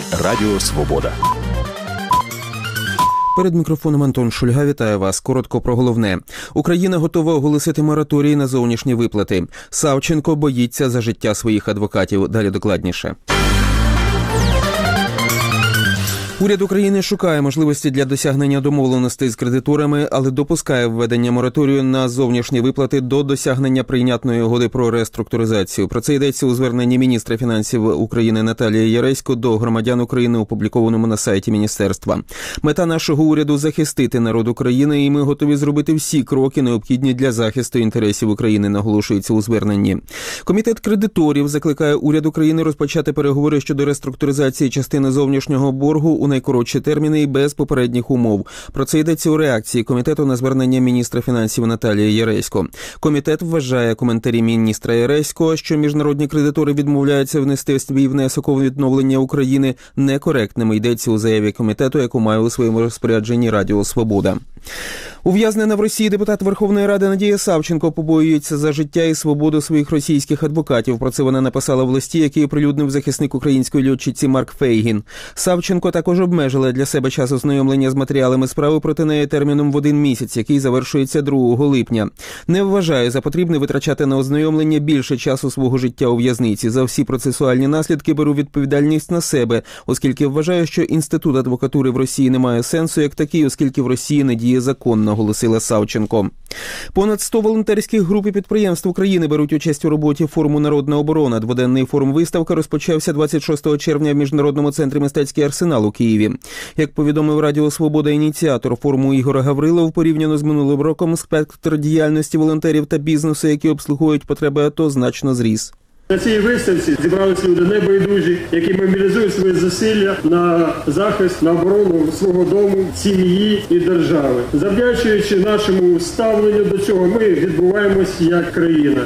Радіо Свобода. Перед мікрофоном Антон Шульга, вітаю вас. Коротко про головне. Україна готова оголосити мораторій на зовнішні виплати. Савченко боїться за життя своїх адвокатів. Далі докладніше. Уряд України шукає можливості для досягнення домовленостей з кредиторами, але допускає введення мораторію на зовнішні виплати до досягнення прийнятної угоди про реструктуризацію. Про це йдеться у зверненні міністра фінансів України Наталії Яресько до громадян України, опублікованому на сайті міністерства. Мета нашого уряду – захистити народ України, і ми готові зробити всі кроки, необхідні для захисту інтересів України, наголошується у зверненні. Комітет кредиторів закликає уряд України розпочати переговори щодо реструктуризації частини зовнішнього боргу у найкоротші терміни і без попередніх умов. Про це йдеться у реакції комітету на звернення міністра фінансів Наталії Яресько. Комітет вважає коментарі міністра Яресько, що міжнародні кредитори відмовляються внести свій внесок у відновлення України, некоректними. Йдеться у заяві комітету, яку має у своєму розпорядженні Радіо Свобода. Ув'язнена в Росії депутат Верховної Ради Надія Савченко побоюється за життя і свободу своїх російських адвокатів. Про це вона написала в листі, який оприлюднив захисник української льотчиці Марк Фейгін. Савченко також обмежила для себе час ознайомлення з матеріалами справи проти неї терміном в 1 місяць, який завершується 2 липня. Не вважає за потрібне витрачати на ознайомлення більше часу свого життя у в'язниці. За всі процесуальні наслідки беру відповідальність на себе, оскільки вважаю, що інститут адвокатури в Росії не має сенсу як такий, оскільки в Росії не діє закон, наголосила Савченко. Понад 100 волонтерських груп і підприємств України беруть участь у роботі форуму «Народна оборона». Дводенний форум-виставка розпочався 26 червня в Міжнародному центрі «Мистецький арсенал» у Києві. Як повідомив Радіо Свобода ініціатор форуму Ігор Гаврилов, порівняно з минулим роком спектр діяльності волонтерів та бізнесу, які обслуговують потреби АТО, значно зріс. На цій виставці зібралися люди небайдужі, які мобілізують свої зусилля на захист, на оборону свого дому, сім'ї і держави. Завдячуючи нашому ставленню до цього, ми відбуваємось як країна.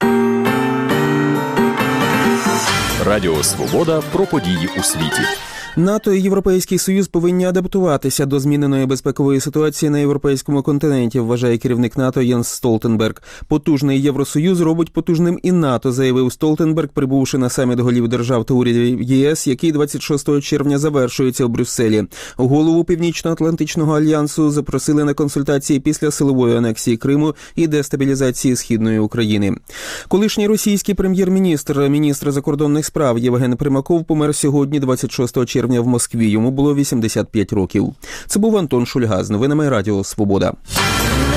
Радіо Свобода про події у світі. НАТО і Європейський Союз повинні адаптуватися до зміненої безпекової ситуації на європейському континенті, вважає керівник НАТО Єнс Столтенберг. Потужний Євросоюз робить потужним і НАТО, заявив Столтенберг, прибувши на саміт голів держав та урядів ЄС, який 26 червня завершується у Брюсселі. Голову Північно-Атлантичного альянсу запросили на консультації після силової анексії Криму і дестабілізації Східної України. Колишній російський міністр закордонних справ Євген Примаков помер сьогодні, 26 червня, в Москві. Йому було 85 років. Це був Антон Шульга з новинами Радіо Свобода.